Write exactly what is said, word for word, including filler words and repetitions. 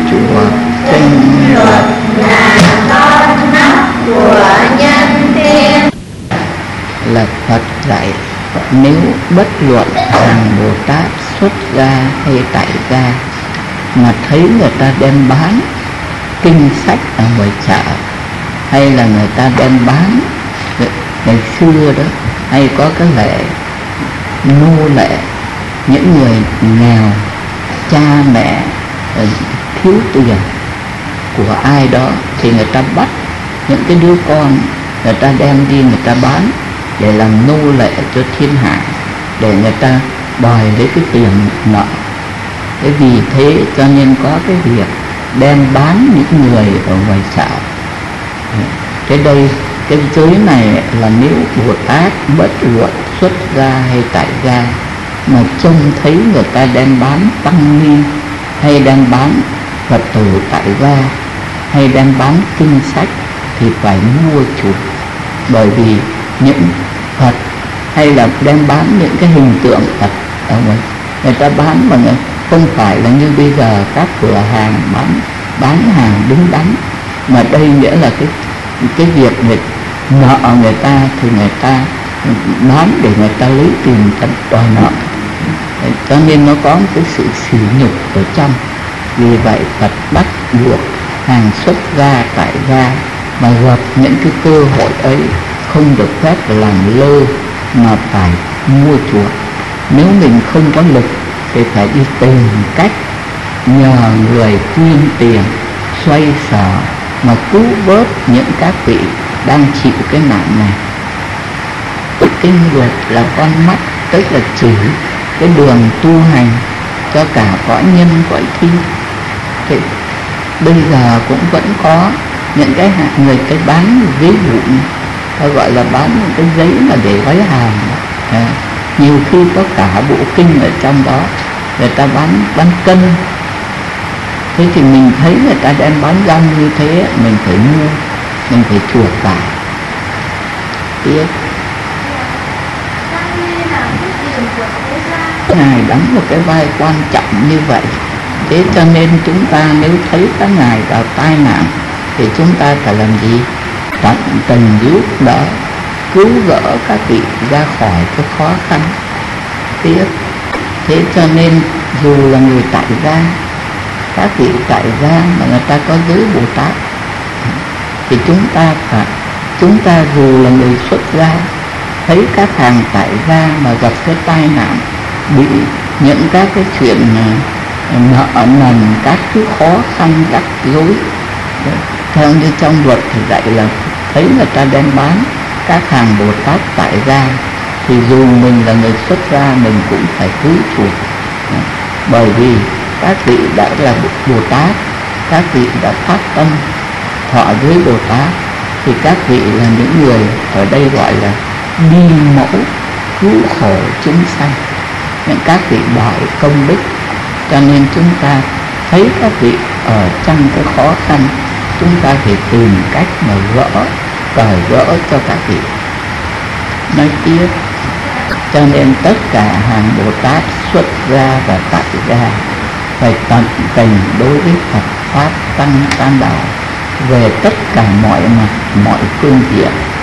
chùa kinh Phật là con mắt của nhân thiên. là Phật dạy nếu bất luận hàng Bồ Tát xuất gia hay tại gia mà thấy người ta đem bán kinh sách ở ngoài chợ, hay là người ta đem bán ngày xưa đó, hay có cái lệ nô lệ những người nghèo, cha mẹ thiếu tiền của ai đó, thì người ta bắt những cái đứa con, người ta đem đi người ta bán để làm nô lệ cho thiên hạ, để người ta đòi lấy cái tiền nợ. Thế vì thế cho nên có cái việc đem bán những người ở ngoài chợ. Thế đây cái giới này là nếu Bồ Tát bất luận xuất gia hay tại gia mà trông thấy người ta đem bán tăng ni, hay đem bán Phật tử tại gia, hay đem bán kinh sách, thì phải mua chuộc. Bởi vì những Phật hay là đem bán những cái hình tượng Phật ở ngoài, người ta bán mà người, không phải là như bây giờ các cửa hàng bán bán hàng đứng đắn, mà đây nghĩa là cái cái việc người nợ người ta thì người ta bán để người ta lấy tiền đòi nợ. Cho nên nó có một cái sự sỉ nhục ở trong. Vì vậy Phật bắt buộc hàng xuất gia tại gia mà gặp những cái cơ hội ấy không được phép làm lơ, mà phải mua chuộc. Nếu mình không có lực thì phải đi tìm cách nhờ người quyên tiền xoay sở mà cứu vớt những các vị đang chịu cái nạn này. Kinh luật là con mắt, tức là chỉ cái đường tu hành cho cả cõi nhân cõi thiên. Thì bây giờ cũng vẫn có những cái người cái bán giấy vụn, ta gọi là bán những cái giấy mà để gói hàng. À, nhiều khi có cả bộ kinh ở trong đó, người ta bán bán cân. Thế thì mình thấy người ta đem bán rong như thế, mình phải mua, mình phải chuộc vào. Tiếp Ngài đóng một cái vai quan trọng như vậy. Thế cho nên chúng ta nếu thấy các ngài gặp tai nạn thì chúng ta phải làm gì? Tận tình giúp đỡ, cứu gỡ các vị ra khỏi cái khó khăn. Tiếp Thế cho nên dù là người tại gia, các vị tại gia mà người ta có giới Bồ Tát, thì chúng ta phải chúng ta dù là người xuất gia, thấy các hàng tại gia mà gặp cái tai nạn, bị những các cái chuyện nợ nần, các thứ khó khăn rắc rối, theo như trong luật thì dạy là thấy người ta đem bán các hàng Bồ Tát tại gia, thì dù mình là người xuất gia mình cũng phải cứu chuộc. Bởi vì các vị đã là Bồ Tát, các vị đã phát tâm thọ giới Bồ Tát, thì các vị là những người ở đây gọi là đi mẫu cứu khổ chúng sanh, những các vị đòi công đức. Cho nên chúng ta thấy các vị ở trong cái khó khăn, chúng ta phải tìm cách mà gỡ, cởi gỡ cho các vị. Nói tiếp, cho nên tất cả hàng Bồ Tát xuất gia và tại gia phải tận tình đối với Phật Pháp Tăng Tam Bảo về tất cả mọi mặt, mọi phương diện.